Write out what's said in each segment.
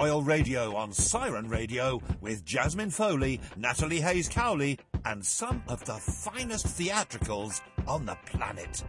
Royal Radio on Siren Radio with Jasmine Foley, Natalie Hayes-Cowley, and some of the finest theatricals on the planet.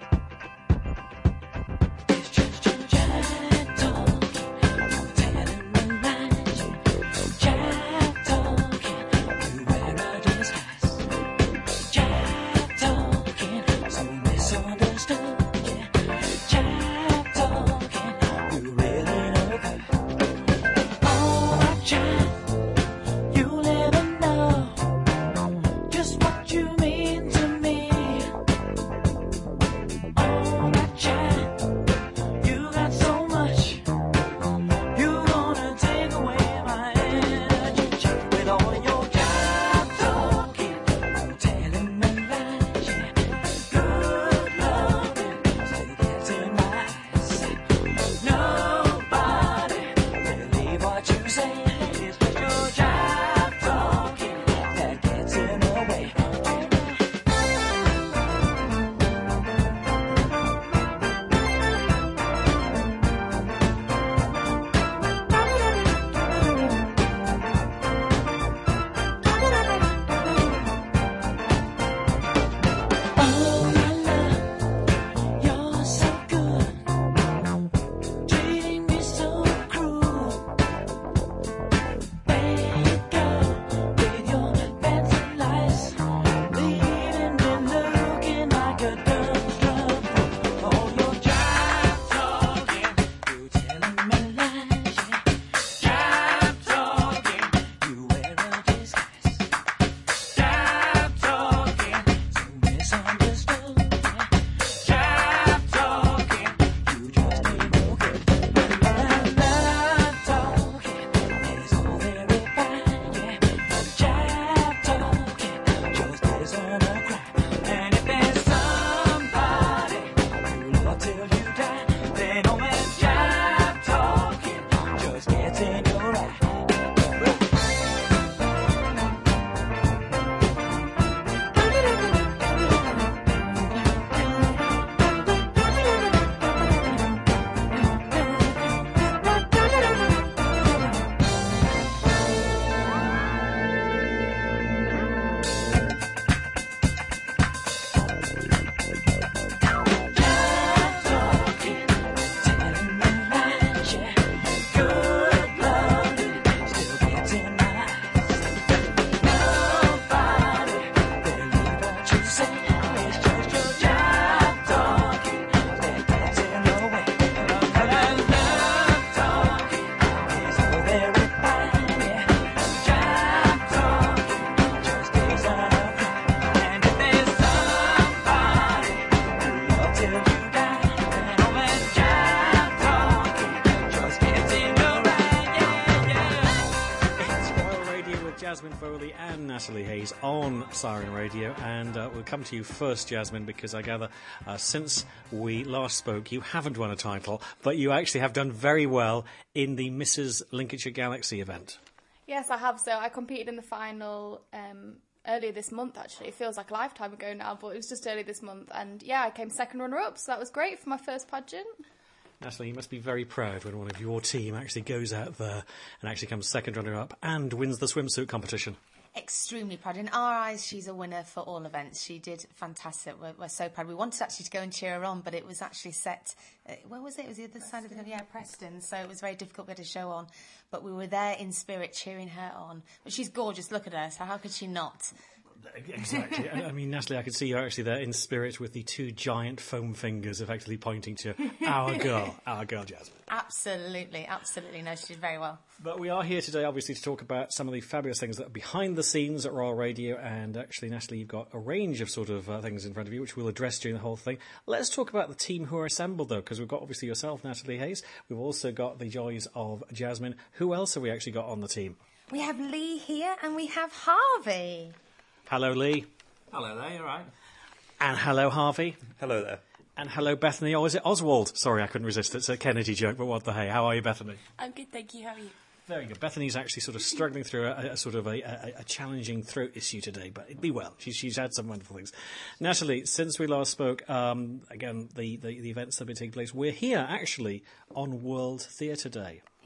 Jasmine Foley and Natalie Hayes on Siren Radio, and we'll come to you first, Jasmine, because I gather since we last spoke you haven't won a title, but you actually have done very well in the Mrs. Lincolnshire Galaxy event. Yes, I have. So I competed in the final earlier this month, actually. It feels like a lifetime ago now, but it was just early this month, and yeah, I came second runner-up, so that was great for my first pageant. Natalie, you must be very proud when one of your team actually goes out there and actually comes second runner-up and wins the swimsuit competition. Extremely proud. In our eyes, she's a winner for all events. She did fantastic. We're so proud. We wanted actually to go and cheer her on, but it was actually set... where was it? It was the other side of the... Yeah, Preston. So it was very difficult to get a show on. But we were there in spirit cheering her on. But she's gorgeous. Look at her. So how could she not? Exactly. I mean, Natalie, I could see you actually there in spirit with the two giant foam fingers effectively pointing to our girl Jasmine. Absolutely, absolutely. No, she did very well. But we are here today, obviously, to talk about some of the fabulous things that are behind the scenes at Royal Radio. And actually, Natalie, you've got a range of sort of things in front of you, which we'll address during the whole thing. Let's talk about the team who are assembled, though, because we've got, obviously, yourself, Natalie Hayes. We've also got the joys of Jasmine. Who else have we actually got on the team? We have Lee here and we have Harvey. Hello, Lee. Hello there, you all right? And hello, Harvey. Hello there. And hello, Bethany. Or is it Oswald? Sorry, I couldn't resist. It's a Kennedy joke, but what the hey? How are you, Bethany? I'm good, thank you. How are you? Very good. Bethany's actually sort of struggling through a sort of a challenging throat issue today, but it'd be well. She's had some wonderful things. Natalie, since we last spoke, again, the events that have been taking place, we're here actually on World Theatre Day.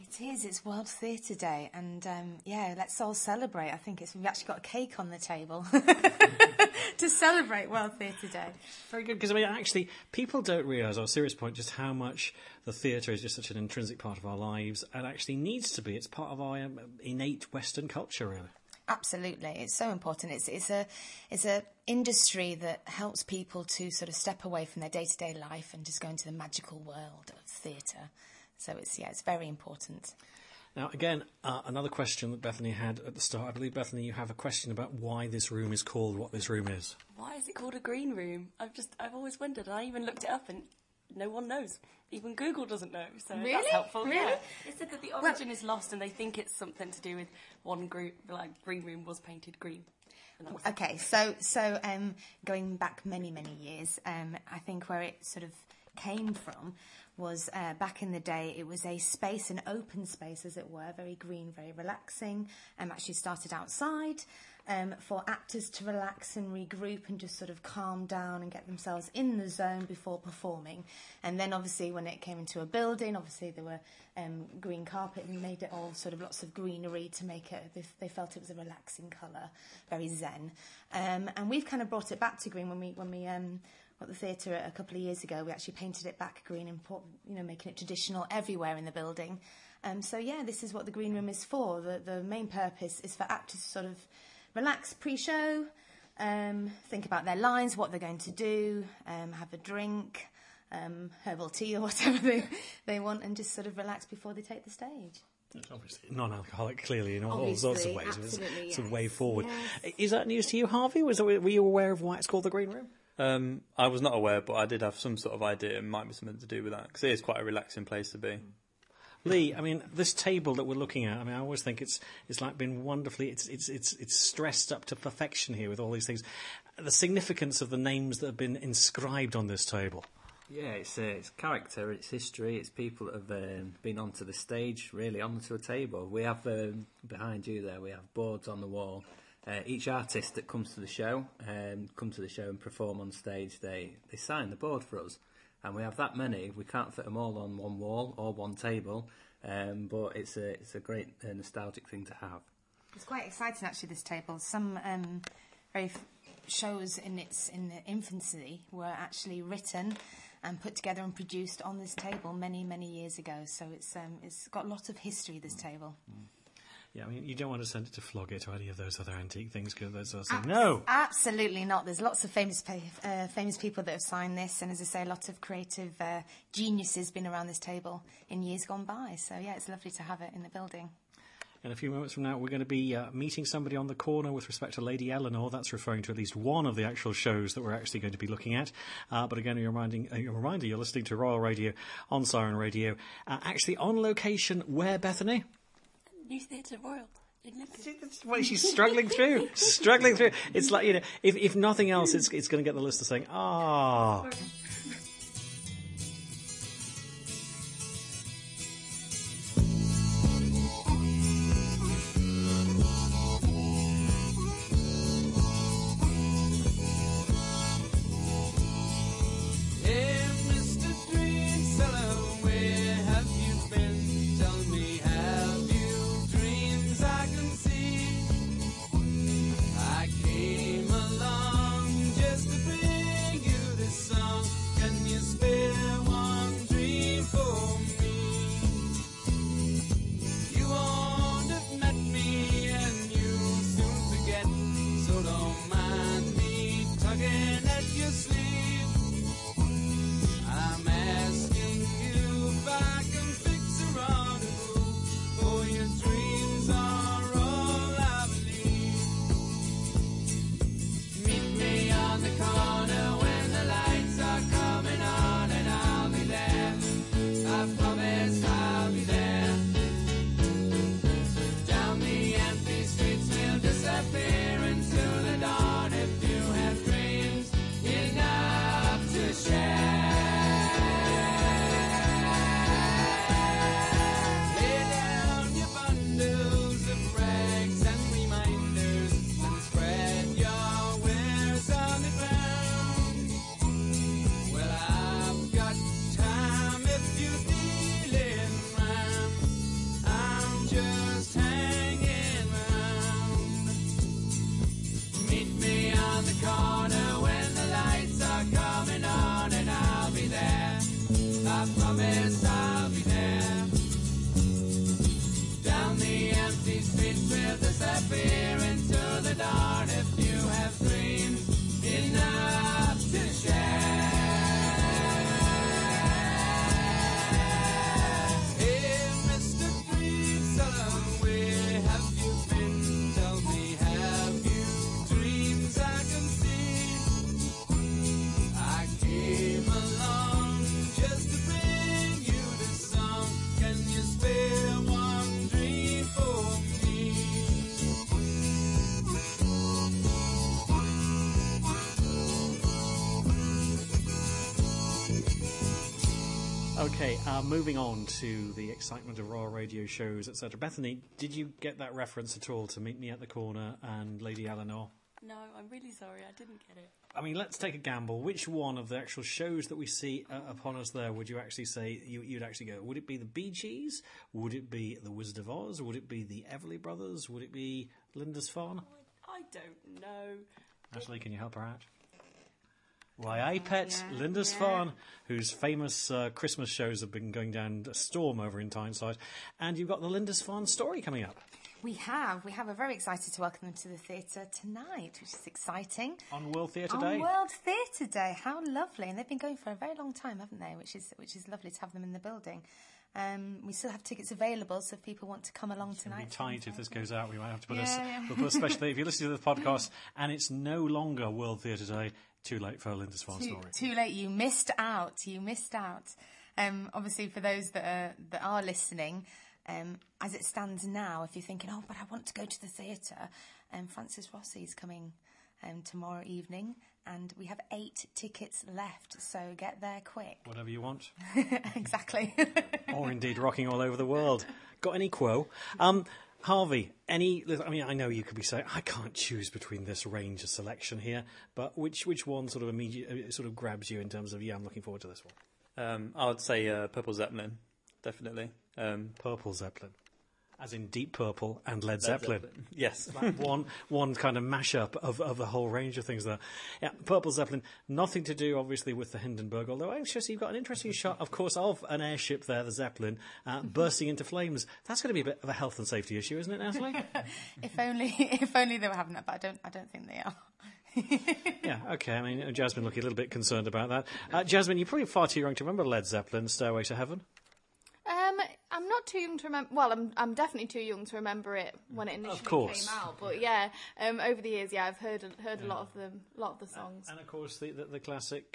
It is. It's World Theatre Day, and let's all celebrate. I think we've actually got a cake on the table to celebrate World Theatre Day. Very good, because I mean, actually, people don't realise, on a serious point, just how much the theatre is just such an intrinsic part of our lives, and actually needs to be. It's part of our innate Western culture, really. Absolutely, it's so important. It's a industry that helps people to sort of step away from their day-to-day life and just go into the magical world of theatre. So it's very important. Now, again, another question that Bethany had at the start. I believe, Bethany, you have a question about why this room is called what this room is. Why is it called a green room? I've always wondered. I even looked it up and no one knows. Even Google doesn't know, so really? That's helpful. Really? Yeah. It said that the origin is lost and they think it's something to do with one group, like Green Room was painted green. Okay, so going back many, many years, I think where it sort of came from was back in the day, it was a space, an open space, as it were, very green, very relaxing. Actually started outside for actors to relax and regroup and just sort of calm down and get themselves in the zone before performing. And then obviously when it came into a building, obviously there were green carpet and made it all sort of lots of greenery to make it, they felt it was a relaxing colour, very zen. And we've kind of brought it back to green when we at the theatre a couple of years ago. We actually painted it back green and put, making it traditional everywhere in the building. This is what the green room is for. The main purpose is for actors to sort of relax pre-show, think about their lines, what they're going to do, have a drink, herbal tea or whatever they want, and just sort of relax before they take the stage. It's obviously non-alcoholic, clearly, in all sorts of ways. Absolutely, it's a way forward. Yes. Is that news to you, Harvey? Were you aware of why it's called the green room? I was not aware, but I did have some sort of idea it might be something to do with that, because it is quite a relaxing place to be. Lee, I mean, this table that we're looking at, I mean, I always think it's like been wonderfully, it's stressed up to perfection here with all these things. The significance of the names that have been inscribed on this table. Yeah, it's character, it's history, it's people that have been onto the stage, really, onto a table. We have, behind you there, we have boards on the wall. Each artist that comes to the show, and perform on stage, they sign the board for us. And we have that many. We can't fit them all on one wall or one table, but it's a great nostalgic thing to have. It's quite exciting, actually, this table. Some shows in the infancy were actually written and put together and produced on this table many, many years ago. So it's got lots of history, this table. Yeah, I mean, you don't want to send it to Flog It or any of those other antique things, because those are saying, no! Absolutely not. There's lots of famous people that have signed this, and as I say, lots of creative geniuses been around this table in years gone by. So, yeah, it's lovely to have it in the building. In a few moments from now, we're going to be meeting somebody on the corner with respect to Lady Eleanor. That's referring to at least one of the actual shows that we're actually going to be looking at. But again, a reminder, you're listening to Royal Radio on Siren Radio. Actually, on location, where, Bethany? New Theatre Royal in Lincoln. Well, she's struggling through. It's like, if nothing else, it's going to get the listener saying, ah. Disappear into the dark. round the corner when the lights are coming on, and I'll be there. I promise I'll be there. Down the empty streets we'll disappear into the dawn if you have dreams enough to share. Hey, Mr. Dreamseller, where have you been? Tell me, have you dreams I can see? I came along just to bring you this song. Can you spare one dream for me? Okay, moving on to the excitement of Royal Radio shows, etc. Bethany, did you get that reference at all to Meet Me at the Corner and Lady Eleanor? No, I'm really sorry, I didn't get it. I mean, let's take a gamble. Which one of the actual shows that we see upon us there would you actually say you'd actually go? Would it be the Bee Gees? Would it be the Wizard of Oz? Would it be the Everly Brothers? Would it be Lindisfarne? I don't know. Ashley, can you help her out? Why, Apet Lindisfarne, whose famous Christmas shows have been going down a storm over in Tyneside, and you've got the Lindisfarne story coming up. We have. We're very excited to welcome them to the theatre tonight, which is exciting. On World Theatre Day. On World Theatre Day. How lovely. And they've been going for a very long time, haven't they? Which is lovely to have them in the building. We still have tickets available, so if people want to come along tonight. It's going to be tight if this goes out. We might have to put we'll put especially if you listen to the podcast and it's no longer World Theatre Day, too late for a Lindisfarne story. Too late. You missed out. Obviously, for those that are listening, as it stands now, if you're thinking, oh, but I want to go to the theatre, Francis Rossi is coming tomorrow evening, and we have 8 tickets left, so get there quick. Whatever you want. Exactly. Or indeed rocking all over the world. Got any quo? Harvey, I know you could be saying, I can't choose between this range of selection here, but which one sort of immediately sort of grabs you in terms of, I'm looking forward to this one? I would say Purple Zeppelin, definitely. Purple Zeppelin. As in Deep Purple and Led Zeppelin. Yes. Like one kind of mashup of the whole range of things there. Yeah, Purple Zeppelin, nothing to do, obviously, with the Hindenburg, although actually you've got an interesting shot, of course, of an airship there, the Zeppelin, bursting into flames. That's going to be a bit of a health and safety issue, isn't it, Natalie? If only they were having that, but I don't think they are. Yeah, okay. I mean, Jasmine looking a little bit concerned about that. Jasmine, you're probably far too young to remember Led Zeppelin, Stairway to Heaven. I'm not too young to remember. Well, I'm definitely too young to remember it when it initially came out. But yeah, over the years, I've heard a lot of them, a lot of the songs. And of course, the classic.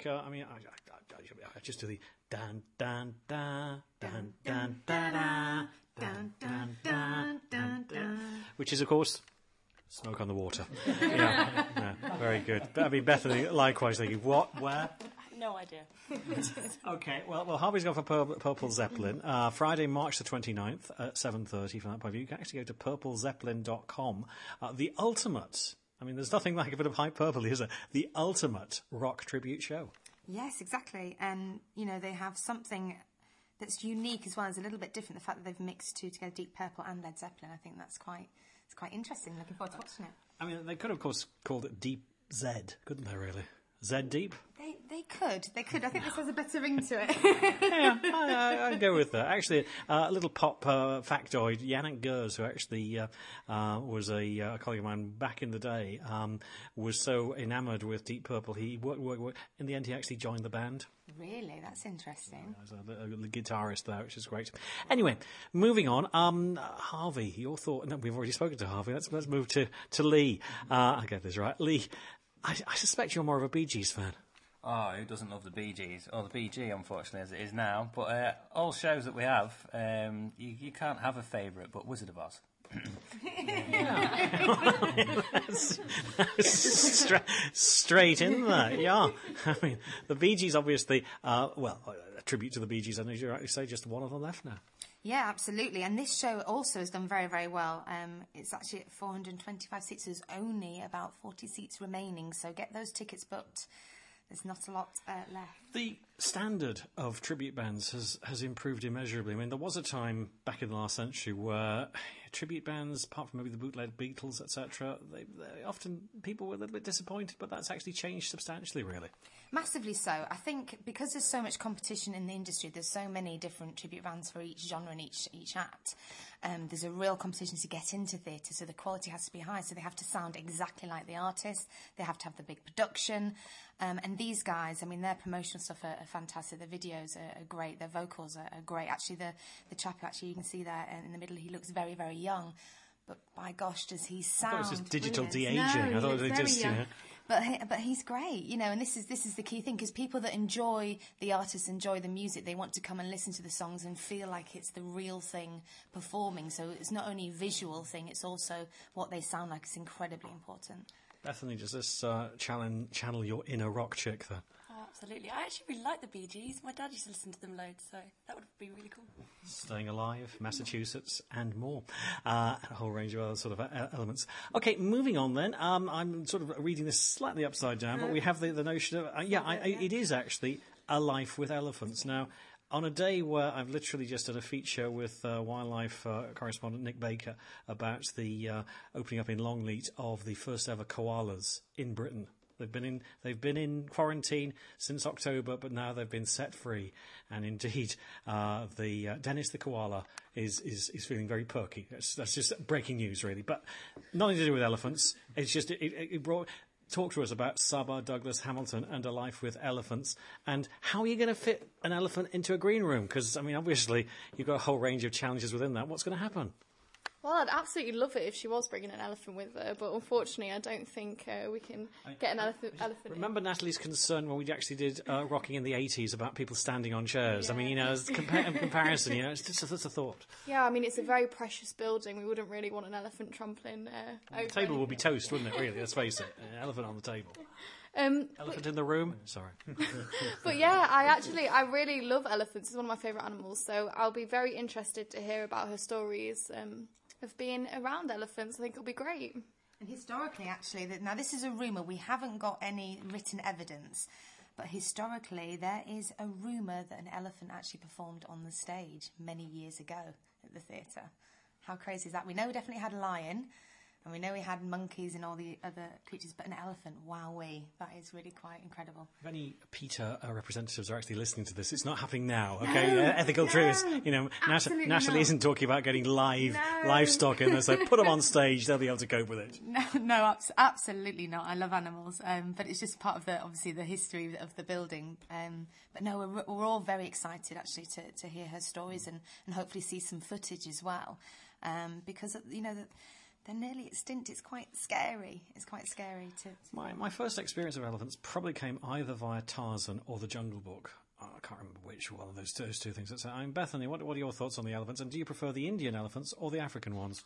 I just do the dan dan da dan dan da da dan dan dan dan dan, which is of course Smoke on the Water. Yeah, very good. I mean, Bethany likewise thinking, what, where? No idea. Okay, well, Harvey's gone for Purple Zeppelin. Friday, March the 29th at 7:30 from that point of view. You can actually go to purplezeppelin.com. The ultimate, I mean, there's nothing like a bit of Hype Purple, is there? The ultimate rock tribute show. Yes, exactly. And, they have something that's unique as well. It's a little bit different, the fact that they've mixed two together, Deep Purple and Led Zeppelin. I think it's quite interesting. Looking forward to watching it. I mean, they could, of course, called it Deep Z, couldn't they, really? Z Deep? They could. I think this has a better ring to it. Yeah, I'd go with that. Actually, a little pop factoid, Yannick Gers, who actually was a colleague of mine back in the day, was so enamoured with Deep Purple, he in the end he actually joined the band. Really? That's interesting. There's a guitarist there, which is great. Anyway, moving on. Harvey, your thought... No, we've already spoken to Harvey. Let's move to Lee. I'll get this right. Lee, I suspect you're more of a Bee Gees fan. Oh, who doesn't love the Bee Gees? Or the BG, unfortunately, as it is now. But all shows that we have, you can't have a favourite, but Wizard of Oz. Straight in there, yeah. I mean, the Bee Gees, obviously, a tribute to the Bee Gees. I know you rightly say just one of them left now. Yeah, absolutely. And this show also has done very, very well. It's actually at 425 seats. There's only about 40 seats remaining, so get those tickets booked. There's not a lot left. standard of tribute bands has improved immeasurably. I mean, there was a time back in the last century where tribute bands, apart from maybe the bootleg Beatles, etc., they often people were a little bit disappointed, but that's actually changed substantially, really. Massively so. I think because there's so much competition in the industry, there's so many different tribute bands for each genre and each act. There's a real competition to get into theatre, so the quality has to be high. So they have to sound exactly like the artist. They have to have the big production. And these guys, I mean, their promotional stuff are fantastic. Their videos are great. Their vocals are great. Actually, the chap who actually you can see there in the middle, he looks very, very young. But by gosh, does he sound? I thought it was just digital brilliant. de-aging. No, I thought it was very just, young. you know. But he's great, you know, and this is the key thing, because people that enjoy the artists, enjoy the music, they want to come and listen to the songs and feel like it's the real thing performing. So it's not only a visual thing, it's also what they sound like. It's incredibly important. Bethany, does this channel your inner rock chick then? Oh, absolutely. I actually really like the Bee Gees. My dad used to listen to them loads, so that would be really cool. Staying Alive, Massachusetts, and more. A whole range of other sort of elements. Okay, moving on then. I'm sort of reading this slightly upside down, but we have the notion of... it is actually A Life with Elephants. Now, on a day where I've literally just done a feature with wildlife correspondent Nick Baker about the opening up in Longleat of the first ever koalas in Britain. They've been in quarantine since October, but now they've been set free. And indeed, the Dennis the koala is feeling very perky. That's just breaking news, really. But nothing to do with elephants. It's just it brought. Talk to us about Saba Douglas Hamilton and A Life with Elephants, and how are you going to fit an elephant into a green room? Because, I mean, obviously, you've got a whole range of challenges within that. What's going to happen? Well, I'd absolutely love it if she was bringing an elephant with her, but unfortunately I don't think we can get an elephant Remember Natalie's concern when we actually did Rocking in the 80s about people standing on chairs? Yeah. I mean, you know, as in comparison, you know, it's just a thought. Yeah, I mean, it's a very precious building. We wouldn't really want an elephant trampling over the table would be toast, wouldn't it, really? Let's face it. An elephant on the table. Elephant in the room? Sorry. But yeah, I really love elephants. It's one of my favourite animals, so I'll be very interested to hear about her stories of being around elephants. I think it'll be great. And historically, actually, now this is a rumour. We haven't got any written evidence, but historically there is a rumour that an elephant actually performed on the stage many years ago at the theatre. How crazy is that? We know we definitely had a lion, and we know we had monkeys and all the other creatures, but an elephant, wowee, that is really quite incredible. If any PETA representatives are actually listening to this, it's not happening now, okay? Ethical truths. You know, Natalie isn't talking about getting livestock in there, so put them on stage, they'll be able to cope with it. No, absolutely not. I love animals, but it's just part of obviously the history of the building. But no, we're all very excited actually to hear her stories and hopefully see some footage as well, because you know they're nearly extinct. It's quite scary. It's quite scary to... My first experience of elephants probably came either via Tarzan or the Jungle Book. I can't remember which one of those two things. Bethany, what are your thoughts on the elephants? And do you prefer the Indian elephants or the African ones?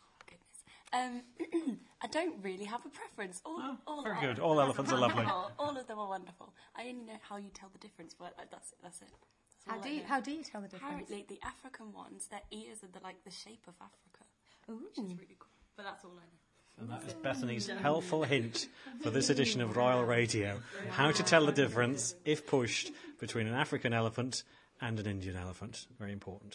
Goodness. I don't really have a preference. Very good. All elephants are lovely. All of them are wonderful. I only know how you tell the difference, but that's it. How do you tell the difference? Apparently, the African ones, their ears are the shape of Africa, which is really cool. But that's all I know. And that is Bethany's helpful hint for this edition of Royal Radio. How to tell the difference, if pushed, between an African elephant and an Indian elephant. Very important.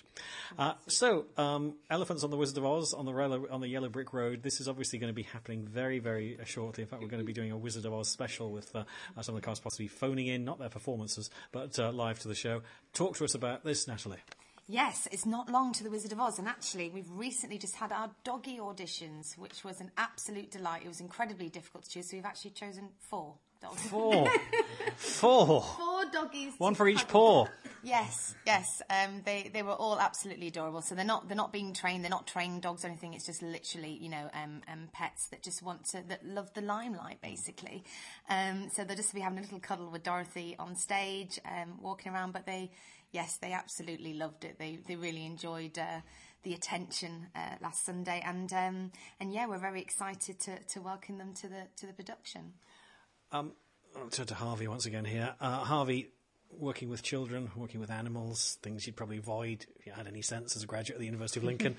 Elephants on the Wizard of Oz, on the Yellow Brick Road. This is obviously going to be happening very, very shortly. In fact, we're going to be doing a Wizard of Oz special with some of the cast possibly phoning in, not their performances, but live to the show. Talk to us about this, Natalie. Yes, it's not long to the Wizard of Oz, and actually we've recently just had our doggy auditions, which was an absolute delight. It was incredibly difficult to choose, so we've actually chosen 4 dogs. 4? 4 doggies. One for each paw. Yes. They were all absolutely adorable. So they're not being trained. They're not trained dogs or anything. It's just literally, pets that just that love the limelight, basically. So they'll just be having a little cuddle with Dorothy on stage, walking around. But they absolutely loved it. They really enjoyed the attention last Sunday, and we're very excited to welcome them to the production. I'll turn to Harvey once again here. Harvey, working with children, working with animals, things you'd probably avoid if you had any sense as a graduate at the University of Lincoln.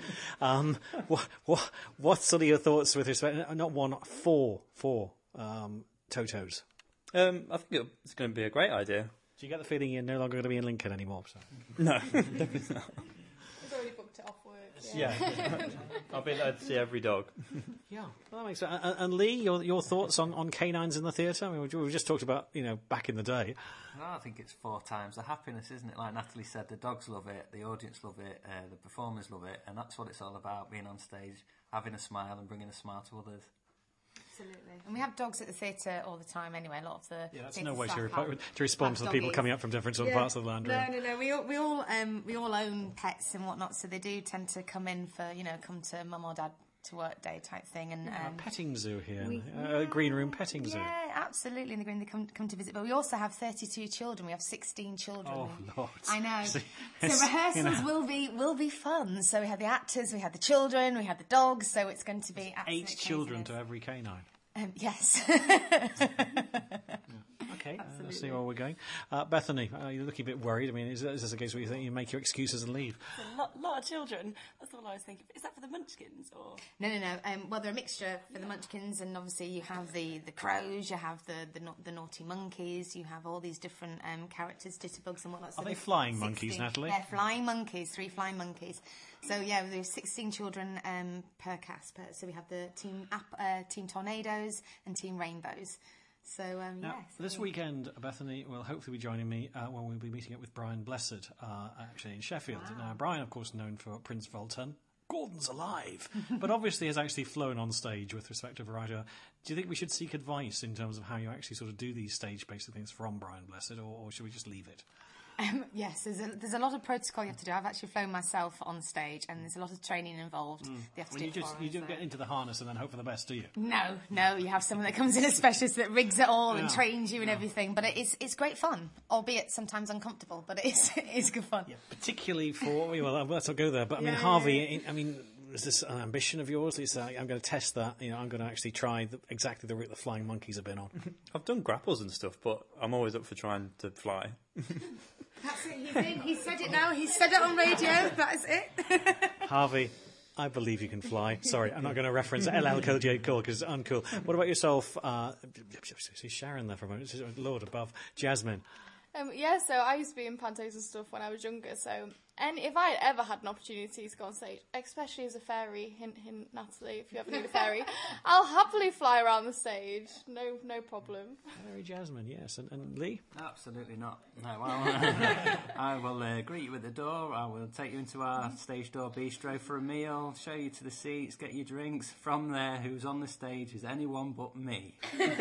What's sort of your thoughts with respect? Not 1, 4 Totos. I think it's going to be a great idea. Do you get the feeling you're no longer going to be in Lincoln anymore? So? No, definitely not. He's already booked it off work. Yeah. I'll be there to see every dog. Yeah, well, that makes sense. And Lee, your thoughts on canines in the theatre? I mean, we just talked about, back in the day. No, I think it's 4 times the happiness, isn't it? Like Natalie said, the dogs love it, the audience love it, the performers love it, and that's what it's all about, being on stage, having a smile and bringing a smile to others. Absolutely. And we have dogs at the theatre all the time anyway. A lot of the That's theatre no way staff to respond to the people doggies. coming up from different sort of parts of the land. Really. No. We all own pets and whatnot, so they do tend to come in for come to mum or dad to work day type thing. And A petting zoo here, green room petting zoo. yeah, absolutely. In the green, they come to visit. But we also have 32 children. We have 16 children. Oh Lord! I know. So So rehearsals will be fun. So we have the actors, we have the children, we have the dogs. So it's going to be absolutely 8 children craziness. to every canine. Yes. Okay, let's see where we're going. Bethany, you're looking a bit worried. I mean, is this a case where you think you make your excuses and leave? A lot of children. That's all I was thinking. Is that for the Munchkins or? No. Well, they're a mixture for the Munchkins, and obviously you have the crows, you have the naughty monkeys, you have all these different characters, titterbugs and whatnot. So Are they there's flying 16. monkeys, Natalie? They're flying monkeys, 3 flying monkeys. So yeah, there's 16 children per cast. So we have the team Tornadoes and Team Rainbows. So Now, this weekend, Bethany will hopefully be joining me when we'll be meeting up with Brian Blessed, actually in Sheffield. Now, Brian, of course, known for Prince Voltan. Gordon's alive, but obviously has actually flown on stage with respect to variety. Do you think we should seek advice in terms of how you actually sort of do these stage-based things from Brian Blessed, or should we just leave it? Yes, there's a lot of protocol you have to do. I've actually flown myself on stage, and there's a lot of training involved. You have to do You don't get into the harness and then hope for the best, do you? No, you have someone that comes in, a specialist that rigs it all and trains you and everything. But it's great fun, albeit sometimes uncomfortable. But it's good fun. Yeah, particularly for let's not go there. But I mean, Harvey, is this an ambition of yours? It's I'm going to test that. I'm going to actually try exactly the route the flying monkeys have been on. I've done grapples and stuff, but I'm always up for trying to fly. That's it. He's in. He said it now. He said it on radio. That's it. Harvey, I believe you can fly. Sorry, I'm not going to reference LL Cool J Cool because it's uncool. What about yourself? See Sharon there for a moment. Lord above. Jasmine. So I used to be in pantos and stuff when I was younger, and if I had ever had an opportunity to go on stage, especially as a fairy, hint, Natalie, if you ever need a fairy, I'll happily fly around the stage, no problem. Very Jasmine, yes. And Lee? Absolutely not. No, I will greet you at the door. I will take you into our stage door bistro for a meal, show you to the seats, get you drinks. From there, who's on the stage is anyone but me.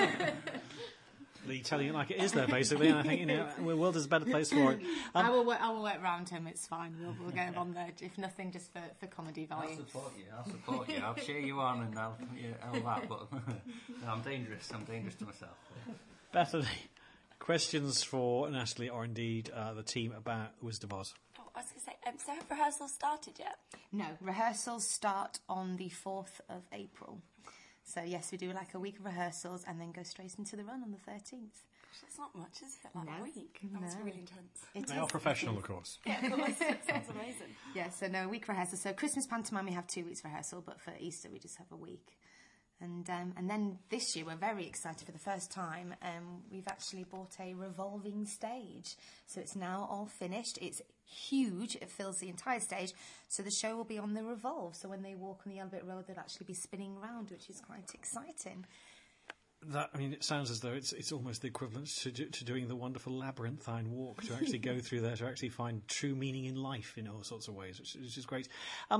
Lee telling it like it is there, basically. And I think, the world is a better place for it. I will work around him. It's fine. We'll get him on there, if nothing, just for comedy value. I'll support you. I'll cheer you on and all that. But no, I'm dangerous. I'm dangerous to myself. Bethany, questions for Natalie or indeed the team about Wizard of Oz? Oh, I was going to say, so have rehearsals started yet? No, rehearsals start on the 4th of April. So yes, we do like a week of rehearsals and then go straight into the run on the 13th. Gosh, that's not much, is it? Like No. a week. That's really intense. They are professional, of course. Yeah, of course. Sounds amazing. Yeah, so no, a week rehearsal. So Christmas pantomime we have 2 weeks rehearsal, but for Easter we just have a week. And then this year we're very excited for the first time. We've actually bought a revolving stage, so it's now all finished. It's huge; it fills the entire stage. So the show will be on the revolve. So when they walk on the Albert Road, they'll actually be spinning around, which is quite exciting. It sounds as though it's almost the equivalent to doing the wonderful labyrinthine walk, to actually go through there, to actually find true meaning in life in all sorts of ways, which is great.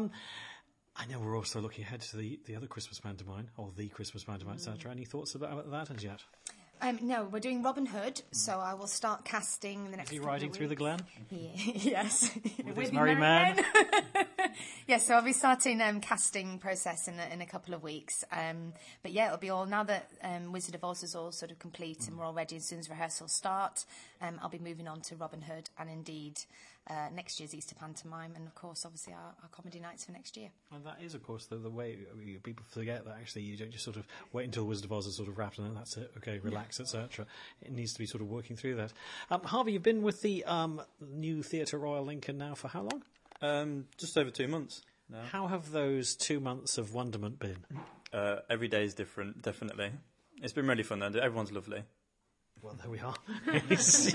I know we're also looking ahead to the other Christmas pantomime, or the Christmas pantomime, etc. Any thoughts about that as yet? No, we're doing Robin Hood, so I will start casting in the next Is he couple of riding through the weeks. glen? Yes. With his merry man? Yes, so I'll be starting casting process in a couple of weeks. But yeah, it'll be all, now that Wizard of Oz is all sort of complete and we're all ready as soon as rehearsals start, I'll be moving on to Robin Hood and indeed next year's Easter pantomime and of course obviously our comedy nights for next year. And that is, of course, the way people forget that actually you don't just sort of wait until Wizard of Oz is sort of wrapped and then that's it, okay, relax, etc. It needs to be sort of working through that. Harvey, you've been with the new Theatre Royal Lincoln now for how long? Just over 2 months now. How have those 2 months of wonderment been? Every day is different, definitely. It's been really fun though. Everyone's lovely. Well, there we are. It's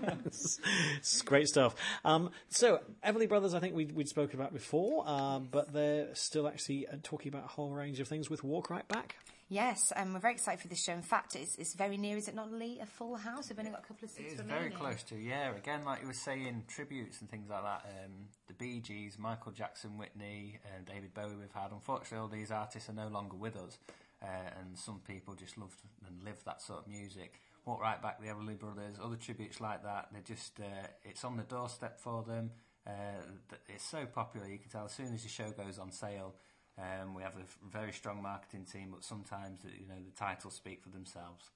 great stuff. So, Everly Brothers, I think we'd spoken about before, but they're still actually talking about a whole range of things with Walk Right Back. Yes, we're very excited for this show. In fact, it's very near, is it not, Lee, a full house? We've only got a couple of seats It's remaining. very close to, yeah. Again, like you were saying, tributes and things like that. The Bee Gees, Michael Jackson, Whitney, David Bowie we've had. Unfortunately, all these artists are no longer with us, and some people just love and live that sort of music. Walk Right Back, the Everly Brothers, other tributes like that. They're just, it's on the doorstep for them. It's so popular, you can tell as soon as the show goes on sale. We have a very strong marketing team, but sometimes the titles speak for themselves.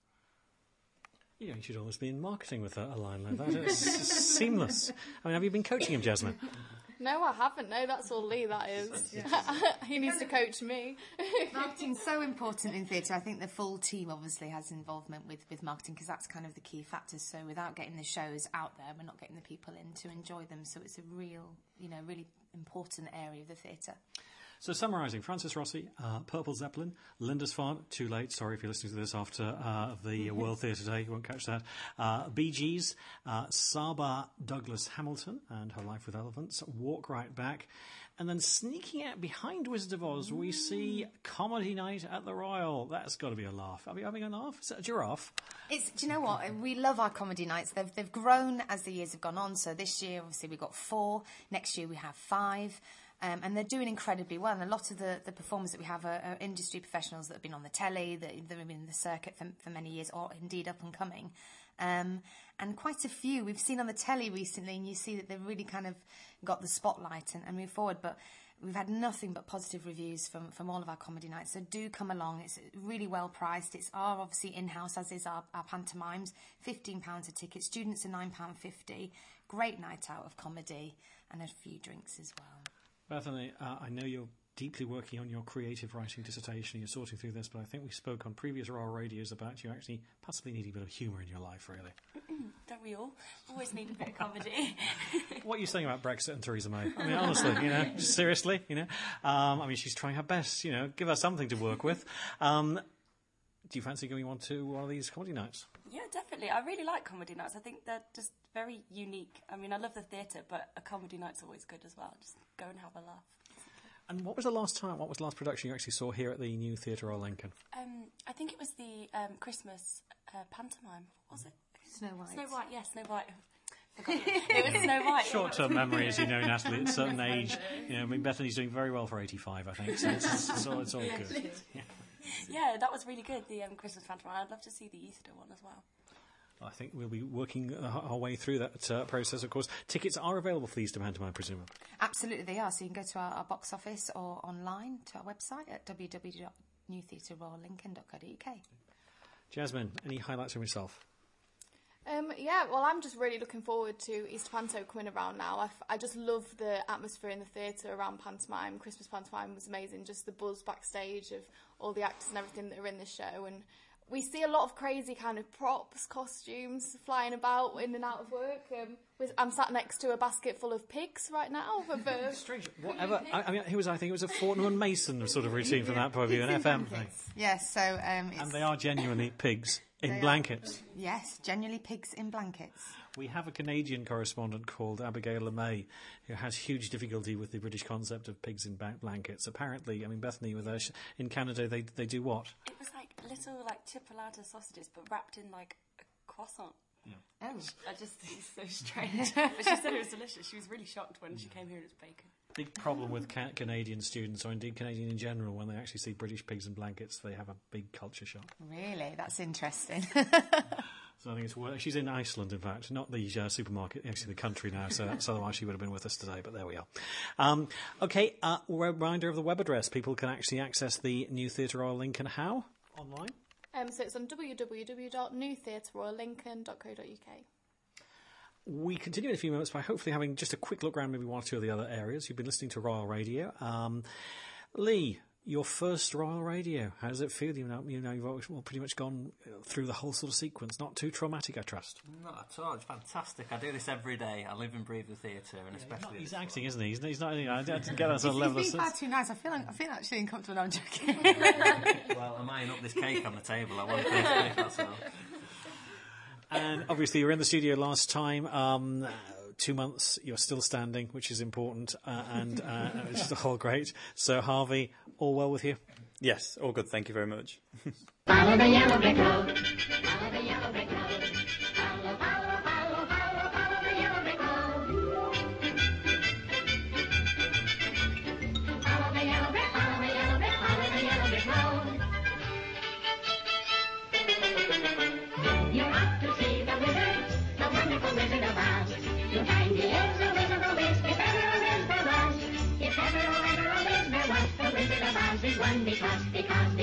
You should always be in marketing with a line like that. It's seamless. I mean, have you been coaching him, Jasmine? No, I haven't. No, that's all Lee, that is. He needs to coach me. Marketing's so important in theatre. I think the full team obviously has involvement with marketing, because that's kind of the key factors. So without getting the shows out there, we're not getting the people in to enjoy them. So it's a real, really important area of the theatre. So summarising, Francis Rossi, Purple Zeppelin, Lindisfarne, too late, sorry if you're listening to this after the World Theatre Day, you won't catch that, Bee Gees, Saba Douglas Hamilton and Her Life with Elephants, Walk Right Back, and then sneaking out behind Wizard of Oz, we see Comedy Night at the Royal. That's got to be a laugh. Are we having a laugh? Is that a giraffe? Do you know what? We love our comedy nights. They've grown as the years have gone on. So this year, obviously, we got 4. Next year, we have 5. And they're doing incredibly well. And a lot of the performers that we have are industry professionals that have been on the telly, that have been in the circuit for many years, or indeed up and coming. And quite a few we've seen on the telly recently, and you see that they've really kind of got the spotlight and moved forward. But we've had nothing but positive reviews from all of our comedy nights. So do come along. It's really well priced. It's obviously in-house, as is our pantomimes. £15 a ticket. Students are £9.50. Great night out of comedy, and a few drinks as well. Bethany, I know you're deeply working on your creative writing dissertation. You're sorting through this, but I think we spoke on previous Royal Radios about you actually possibly needing a bit of humour in your life, really. Don't we all? Always need a bit of comedy. What are you saying about Brexit and Theresa May? I mean, honestly, just seriously, I mean, she's trying her best, give her something to work with. Do you fancy going on to one of these comedy nights? Yeah, definitely. I really like comedy nights. I think they're just very unique. I mean, I love the theatre, but a comedy night's always good as well. Just go and have a laugh. And what was the last production you actually saw here at the New Theatre Royal Lincoln? I think it was the Christmas pantomime. What was it? Snow White. Snow White, yes, Snow White. It was Snow White. Short-term memory, as you know, Natalie, at a certain age. I mean, Bethany's doing very well for 85, I think, so it's all good. Yeah, that was really good, the Christmas pantomime. I'd love to see the Easter one as well. I think we'll be working our way through that process, of course. Tickets are available for the Easter pantomime, I presume. Absolutely, they are. So you can go to our box office or online to our website at www.newtheatreroyallincoln.co.uk. Jasmine, any highlights from yourself? Yeah, well, I'm just really looking forward to Easter Panto coming around now. I just love the atmosphere in the theatre around pantomime. Christmas pantomime was amazing, just the buzz backstage of all the actors and everything that are in the show. And we see a lot of crazy kind of props, costumes flying about in and out of work. I'm sat next to a basket full of pigs right now. Strange. Whatever. I think it was a Fortnum and Mason sort of routine from that point of view, an FM thing. Yes, so... and they are genuinely pigs in blankets. Yes, genuinely pigs in blankets. We have a Canadian correspondent called Abigail LeMay who has huge difficulty with the British concept of pigs in blankets. Apparently, I mean, Bethany, with us in Canada, they do what? It was like little chipolata sausages, but wrapped in a croissant. Yeah. Oh, I just think it's so strange. But she said it was delicious. She was really shocked when she came here and it was bacon. Big problem with Canadian students, or indeed Canadian in general, when they actually see British pigs in blankets, they have a big culture shock. Really? That's interesting. So I think it's worth. She's in Iceland, in fact, not the supermarket, actually the country now, so otherwise she would have been with us today, but there we are. Okay, reminder of the web address. People can actually access the New Theatre Royal Lincoln how? Online? So it's on www.newtheatreroyallincoln.co.uk. We continue in a few moments by hopefully having just a quick look around maybe one or two of the other areas. You've been listening to Royal Radio. Lee, your first Royal Radio, how does it feel? You've pretty much gone through the whole sort of sequence. Not too traumatic, I trust. Not at all. It's fantastic. I do this every day. I live and breathe the theatre, and especially... He's acting, isn't he? He's not... I didn't get that sort of level of... He's being far too nice. I feel actually uncomfortable. No, I'm joking. Well, I'm eyeing up this cake on the table. I want this cake, that's all. And obviously, you were in the studio last time. 2 months, you're still standing, which is important, and which is all great. So, Harvey, all well with you? Yes, all good. Thank you very much. Follow the yellow brick road. Follow the yellow brick road. Follow, follow, follow, follow, follow the yellow brick road. Follow the yellow brick, follow the yellow brick, follow the yellow brick road. You're off to see the wizard, the wonderful Wizard of Oz. You'll find he is a wizard of Oz, if ever a wiz there was. If ever a wiz there was, the Wizard of Oz is one because of the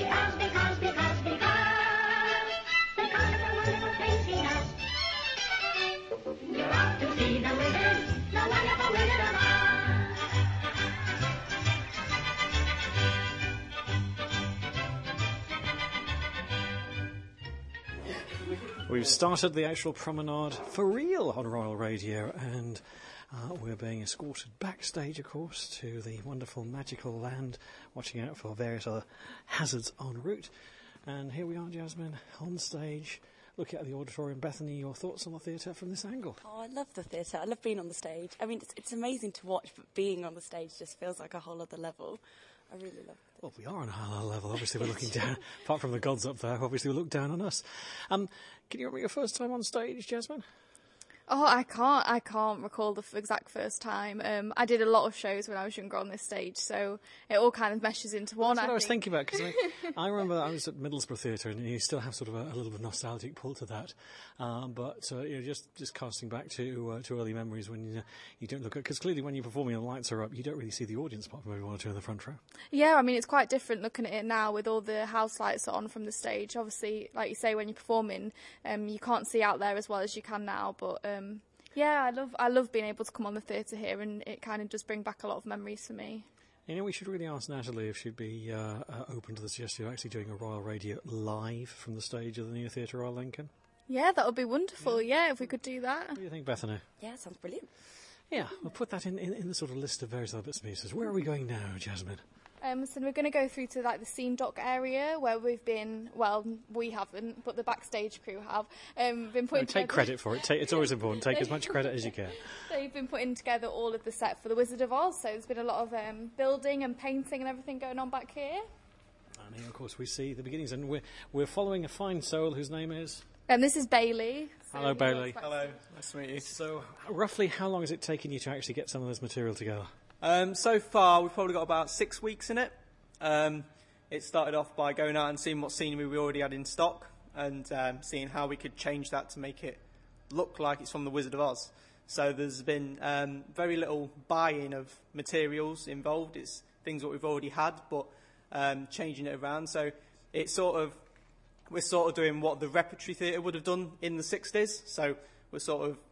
wonderful things he does. You're off to see the wizard, the wonderful Wizard of Oz. We've started the actual promenade for real on Royal Radio, and we're being escorted backstage, of course, to the wonderful magical land, watching out for various other hazards en route. And here we are, Jasmine, on stage, looking at the auditorium. Bethany, your thoughts on the theatre from this angle? Oh, I love the theatre. I love being on the stage. I mean, it's amazing to watch, but being on the stage just feels like a whole other level. I really love it. Well, we are on a higher level. Obviously, we're looking down. Apart from the gods up there, obviously, we look down on us. Can you remember your first time on stage, Jasmine? Oh, I can't recall the exact first time. I did a lot of shows when I was younger on this stage, so it all kind of meshes into one. That's what I was thinking about, because I remember I was at Middlesbrough Theatre, and you still have sort of a little bit of nostalgic pull to that. But just casting back to early memories when you don't look at, because clearly when you're performing and the lights are up, you don't really see the audience apart from maybe one or two in the front row. Yeah, I mean, it's quite different looking at it now with all the house lights on from the stage. Obviously, like you say, when you're performing, you can't see out there as well as you can now, but yeah, I love being able to come on the theatre here, and it kind of does bring back a lot of memories for me. You know, we should really ask Natalie if she'd be open to the suggestion of actually doing a Royal Radio live from the stage of the new Theatre Royal Lincoln. Yeah, that would be wonderful, yeah, if we could do that. What do you think, Bethany? Yeah, sounds brilliant. Yeah, we'll put that in the sort of list of various other bits and pieces. Where are we going now, Jasmine? So we're going to go through to like the scene dock area where we've been. Well, we haven't, but the backstage crew have been putting. Take credit for it. It's always important. Take as much credit as you can. They've been putting together all of the set for the Wizard of Oz. So there's been a lot of building and painting and everything going on back here. And here, of course, we see the beginnings, and we're following a fine soul whose name is. This is Bailey. Hello, Bailey. Hello, nice to meet you. So, roughly, how long has it taken you to actually get some of this material together? So far, we've probably got about 6 weeks in it. It started off by going out and seeing what scenery we already had in stock, and seeing how we could change that to make it look like it's from the Wizard of Oz. So there's been very little buying of materials involved. It's things that we've already had, but changing it around. So it's we're sort of doing what the Repertory Theatre would have done in the 60s. So we're sort of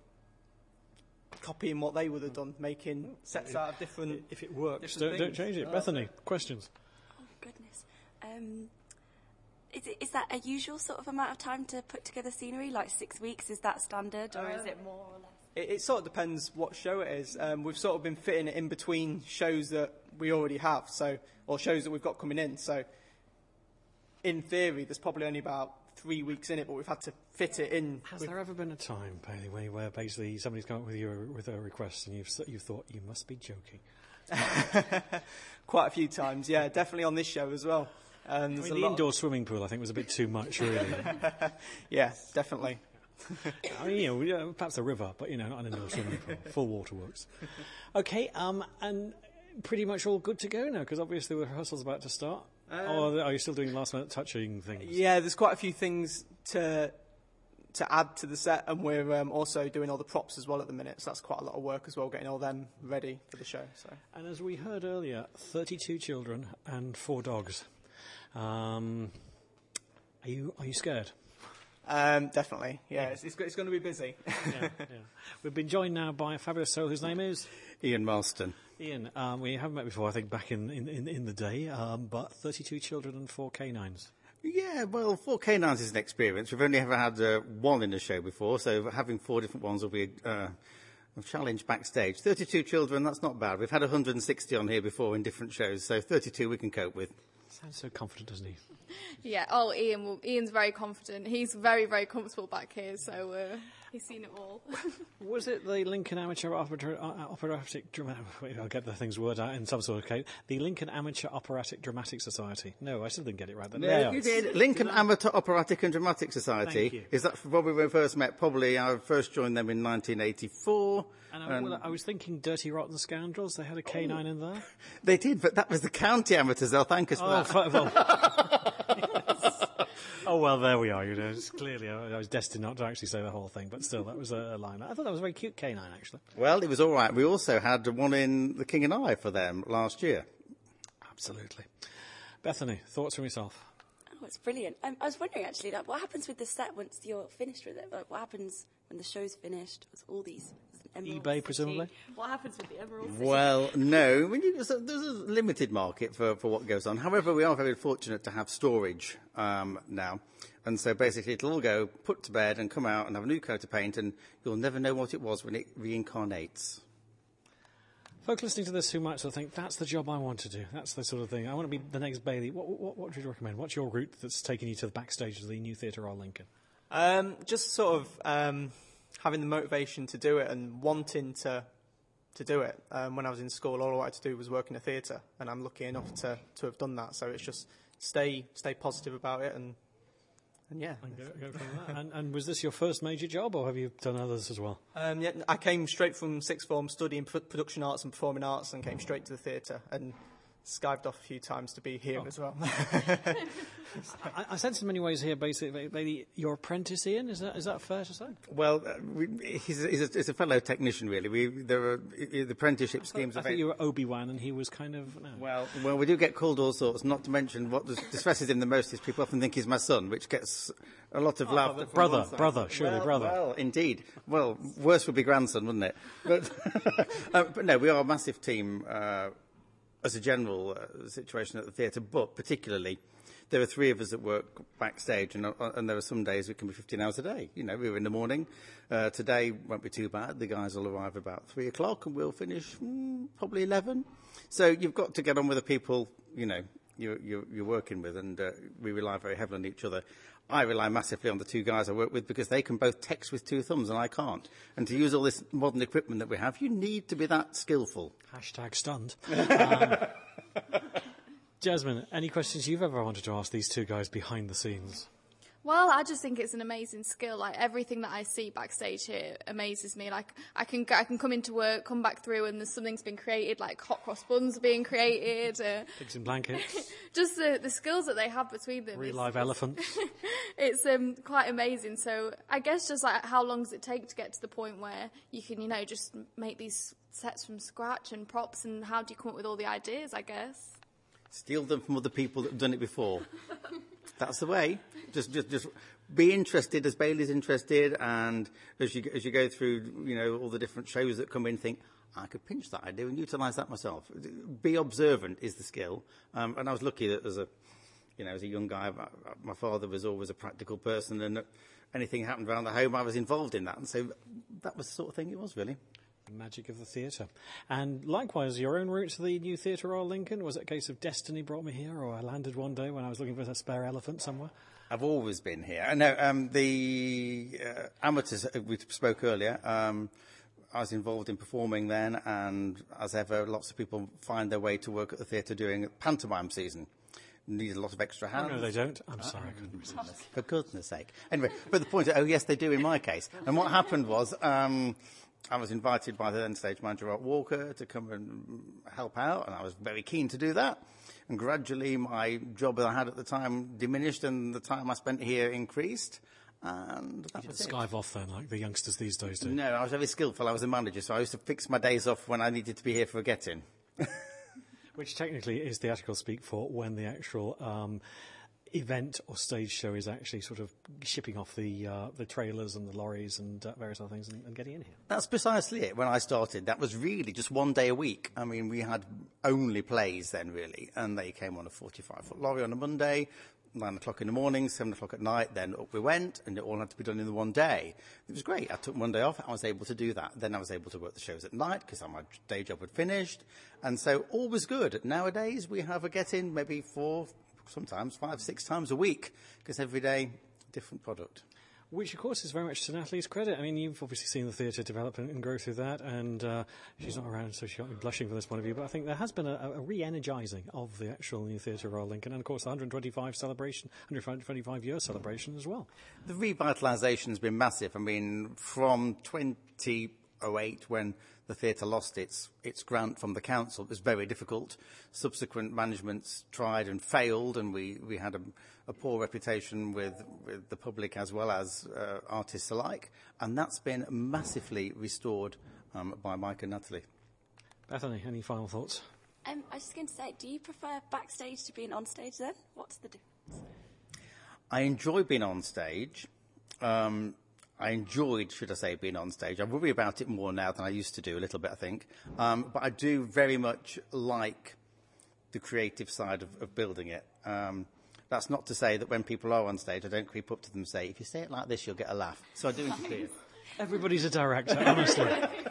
copying what they would have done, making sets out of different. If it works, don't change it. Bethany, questions? Oh goodness, is that a usual sort of amount of time to put together scenery? Like 6 weeks, is that standard, or is it more or less? It sort of depends what show it is. We've sort of been fitting it in between shows that we already have, or shows that we've got coming in. So, in theory, there's probably only about 3 weeks in it, but we've had to fit it in. Has there ever been a time, Bailey, where basically somebody's come up with you with a request and you've thought, you must be joking? Quite a few times, yeah, definitely on this show as well. The indoor swimming pool, I think, was a bit too much, really. Yeah, definitely. I mean, perhaps a river, but, not an indoor swimming pool. Full waterworks. Okay, and pretty much all good to go now, because obviously the rehearsal's about to start. Or are you still doing last-minute touching things? Yeah, there's quite a few things to add to the set, and we're also doing all the props as well at the minute, so that's quite a lot of work as well, getting all them ready for the show. So. And as we heard earlier, 32 children and 4 dogs. Are you scared? Definitely, yeah. It's going to be busy. Yeah. We've been joined now by a fabulous soul whose name is? Ian Marston. Ian, we haven't met before, I think, back in the day, but 32 children and 4 canines. Yeah, well, 4 canines is an experience. We've only ever had one in the show before, so having 4 different ones will be a challenge backstage. 32 children, that's not bad. We've had 160 on here before in different shows, so 32 we can cope with. Sounds so confident, doesn't he? Yeah. Oh, Ian's very confident. He's very, very comfortable back here, so he's seen it all. Was it the Lincoln Amateur Operatic Dramatic... Wait, I'll get the things word out in some sort of case. The Lincoln Amateur Operatic Dramatic Society. No, I still didn't get it right. No, you did. Lincoln Amateur Operatic and Dramatic Society. Thank you. Is that probably when we first met? Probably I first joined them in 1984. And I was thinking Dirty Rotten Scoundrels. They had a K9 in there. They did, but that was the county amateurs. They'll thank us for that. Oh, well, there we are. You know, it's clearly, I was destined not to actually say the whole thing, but still, that was a line. I thought that was a very cute K9, actually. Well, it was all right. We also had one in The King and I for them last year. Absolutely. Bethany, thoughts from yourself? Oh, it's brilliant. I was wondering, actually, like, what happens with the set once you're finished with it? Like, what happens when the show's finished with all these? Emerald eBay, City? presumably? What happens with the Emerald City? Well, no. There's a limited market for what goes on. However, we are very fortunate to have storage now. And so basically it'll all go put to bed and come out and have a new coat of paint, and you'll never know what it was when it reincarnates. Folk listening to this who might sort of think, that's the job I want to do. That's the sort of thing. I want to be the next Bailey. What would you recommend? What's your route that's taken you to the backstage of the New Theatre Royal Lincoln? Just sort of having the motivation to do it and wanting to do it. When I was in school, all I wanted to do was work in a theatre, and I'm lucky enough to have done that. So it's just stay positive about it, and yeah. And go from that. And was this your first major job, or have you done others as well? Yeah, I came straight from sixth form, studying production arts and performing arts, and came straight to the theatre, and skived off a few times to be here as well. I sense in many ways here, basically, your apprentice, Ian. Is that fair to say? Well, he's a fellow technician, really. There are the apprenticeship schemes. I think you were Obi-Wan, and he was kind of... No. Well, we do get called all sorts. Not to mention what distresses him the most is people often think he's my son, which gets a lot of laughter. Brother. Well, indeed. Well, worse would be grandson, wouldn't it? But no, we are a massive team. As a general situation at the theatre, but particularly there are three of us that work backstage, and there are some days it can be 15 hours a day. You know, we're in the morning. Today won't be too bad. The guys will arrive about 3 o'clock, and we'll finish probably 11. So you've got to get on with the people, you know, you're working with, and we rely very heavily on each other. I rely massively on the two guys I work with because they can both text with two thumbs and I can't. And to use all this modern equipment that we have, you need to be that skillful. #stunned. Jasmine, any questions you've ever wanted to ask these two guys behind the scenes? Well, I just think it's an amazing skill. Like, everything that I see backstage here amazes me. Like, I can come into work, come back through, and there's something's been created, like hot cross buns are being created. Pigs in blankets. Just the skills that they have between them. Live elephants. It's quite amazing. So I guess just like how long does it take to get to the point where you can, you know, just make these sets from scratch and props, and how do you come up with all the ideas, I guess? Steal them from other people that have done it before. That's the way. Just be interested as Bailey's interested, and as you go through, you know, all the different shows that come in, think, I could pinch that idea and utilise that myself. Be observant is the skill. And I was lucky that as a young guy, my father was always a practical person, and anything happened around the home, I was involved in that. And so that was the sort of thing it was, really. The magic of the theatre. And likewise, your own route to the New Theatre Royal Lincoln, was it a case of destiny brought me here, or I landed one day when I was looking for a spare elephant somewhere? I've always been here. I know the amateurs, we spoke earlier, I was involved in performing then, and as ever, lots of people find their way to work at the theatre during pantomime season. Need a lot of extra hands. Oh, no, they don't. I'm sorry, I couldn't resist. For goodness sake. Anyway, but the point is, oh, yes, they do in my case. And what happened was, I was invited by the then stage manager, Art Walker, to come and help out, and I was very keen to do that. And gradually, my job that I had at the time diminished, and the time I spent here increased. And that was it. Skive off then, like the youngsters these days do. No, I was very skillful. I was a manager, so I used to fix my days off when I needed to be here for a get-in. Which technically is theatrical speak for when the actual event or stage show is actually sort of shipping off the trailers and the lorries and various other things and getting in here. That's precisely it. When I started, that was really just one day a week. I mean, we had only plays then, really, and they came on a 45-foot lorry on a Monday. 9 o'clock in the morning, 7 o'clock at night, then up we went, and it all had to be done in the one day. It was great. I took one day off, I was able to do that. Then I was able to work the shows at night because my day job had finished. And so all was good. Nowadays, we have a get-in maybe 4, sometimes 5, 6 times a week, because every day, different product. Which, of course, is very much to Natalie's credit. I mean, you've obviously seen the theatre develop and grow through that, and she's not around, so she got me blushing from this point of view. But I think there has been a re-energising of the actual new theatre Royal Lincoln, and, of course, the 125-year celebration as well. The revitalisation has been massive. I mean, from 2008, when the theatre lost its grant from the council, it was very difficult. Subsequent managements tried and failed, and we had a poor reputation with the public as well as artists alike, and that's been massively restored by Mike and Natalie. Bethany, any final thoughts? I was just going to say, do you prefer backstage to being on stage then? What's the difference? I enjoy being on stage. I enjoyed, should I say, being on stage. I worry about it more now than I used to do, a little bit, I think. But I do very much like the creative side of building it. That's not to say that when people are on stage, I don't creep up to them and say, if you say it like this, you'll get a laugh. So I do interfere. Everybody's a director, honestly.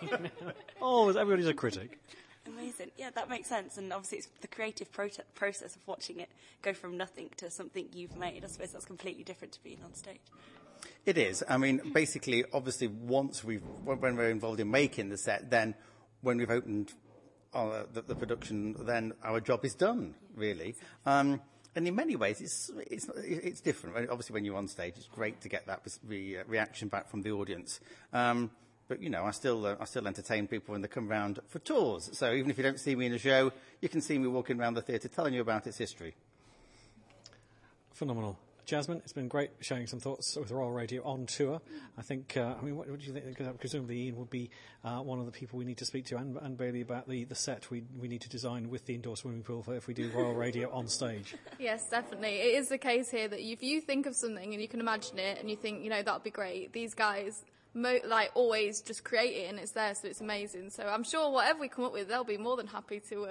Oh, everybody's a critic. Amazing. Yeah, that makes sense. And obviously it's the creative process of watching it go from nothing to something you've made. I suppose that's completely different to being on stage. It is. I mean, basically, obviously, when we're involved in making the set, then when we've opened the production, then our job is done, really. And in many ways, it's different. Obviously, when you're on stage, it's great to get that reaction back from the audience. But you know, I still entertain people when they come round for tours. So even if you don't see me in a show, you can see me walking around the theatre, telling you about its history. Phenomenal. Jasmine, it's been great sharing some thoughts with Royal Radio on tour. I think, what do you think? Because presumably Ian would be one of the people we need to speak to, and Bailey, about the set we need to design with the indoor swimming pool for if we do Royal Radio on stage. Yes, definitely. It is the case here that if you think of something and you can imagine it and you think, you know, that'd be great, these guys always just create it and it's there, so it's amazing. So I'm sure whatever we come up with, they'll be more than happy to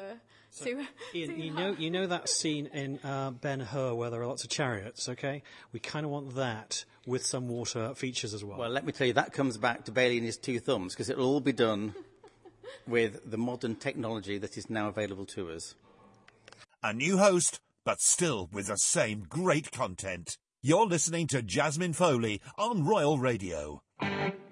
Ian, you know that scene in Ben-Hur where there are lots of chariots, okay? We kind of want that with some water features as well. Well, let me tell you, that comes back to Bailey and his 2 thumbs, because it'll all be done with the modern technology that is now available to us. A new host, but still with the same great content. You're listening to Jasmine Foley on Royal Radio.